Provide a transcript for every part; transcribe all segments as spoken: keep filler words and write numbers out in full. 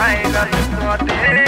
Viral कर दे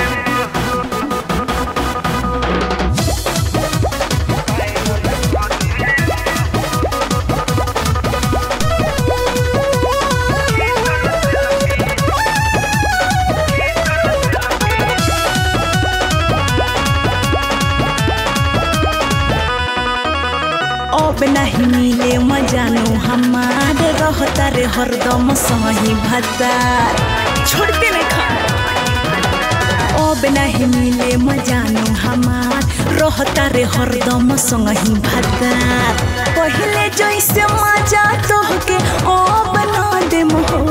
अब नहीं मिले मजानो हमार रहता रे हरदम सही भतार छोड़ते नहीं खा। अब नहीं मिले मजानो हमार रहता रे हरदम सही भतार पहले जैसे मजा तोहके अब ना दे मोह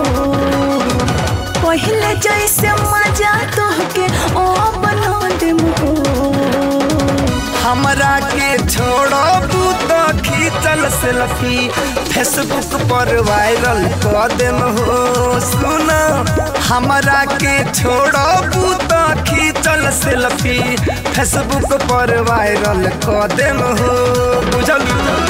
पहले जैसे मजा तोहके अब ना दे मोह हमरा के छोड़ो तो खींचल सेल्फी फेसबुक पर वायरल कर देम हो सुना हमरा के छोड़ो तो खींचल सेल्फी फेसबुक पर वायरल कर देम हो बुझल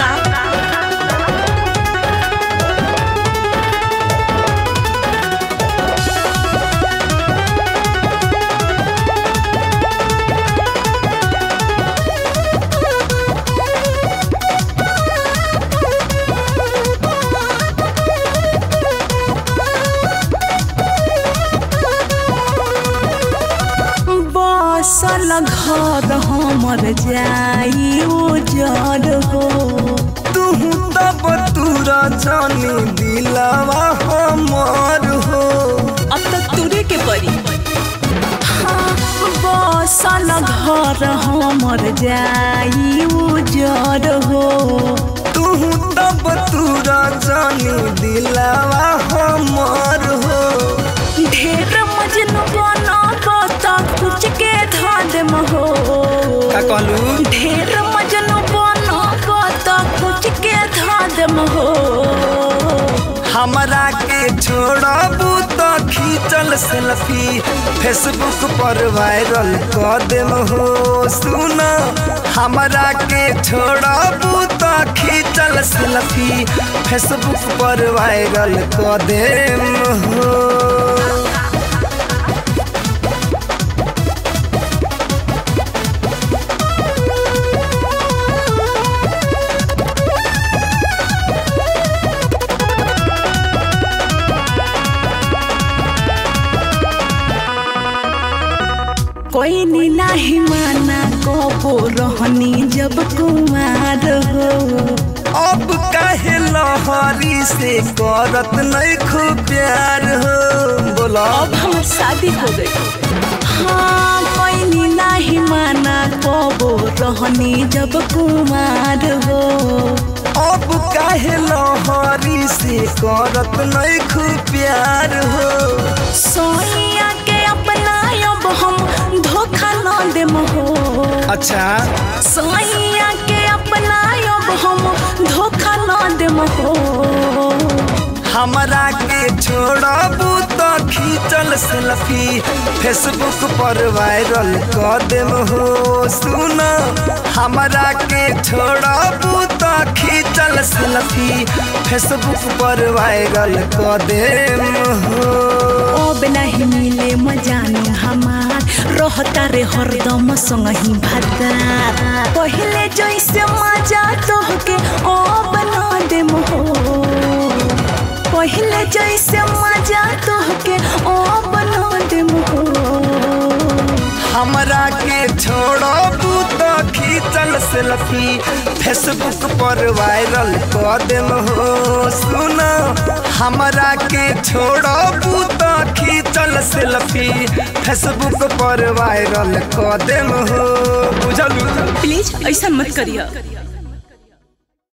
सल घर हमर जाई उजड़ हो तू तब तुरा जानी दिलावा हमर हो अब तक तुरे के परी हाँ बसल घर हमर जाई उजड़ हो तू तब तुरा जानी दिलावा हमर हो ढेर मजनू बना बता कुछ के धाद महो का कहलू ढेर मजनू बना बता कुछ के धाद महो हमरा के छोड़बू तो खींचल सेल्फी फेसबुक पर वायरल कर देम हो सुना हमरा के छोड़बू तो खींचल सेल्फी फेसबुक पर वायरल कर देम हो कोई नहीं माना को रहनी जब कुमार हो अब काहे लहरी से करत नहीं खूब प्यार हो बोला अब हमार शादी हो गई हाँ कोई नहीं माना को रहनी जब कुमार हो अब काहे लहरी से करत नहीं खूब प्यार हो सोनिया के अपना अब हम धोखा न दे मोहो अच्छा सोनिया के अपना अब हम धोखा न दे मोहो हमरा के छोड़बू तो खींचल सेल्फी फेसबुक पर वायरल कर देम हो सुना हमरा के छोड़बू तो खींचल सेल्फी फेसबुक पर वायरल कर देम हो अब नहीं मिले मजानो हमार रहता रे हरदम संगही भतार पहले जैसे मजा तोहके अब ना दे मोह पहले जैसे मजा तोहके अब ना दे मोह हमरा के छोड़बू तो खींचल सेल्फी फेसबुक पर वायरल कर देम हो सुना हमरा के छोड़बू तो खींचल सेल्फी फेसबुक पर वायरल कर देम हो बुझलू प्लीज ऐसा मत करिए।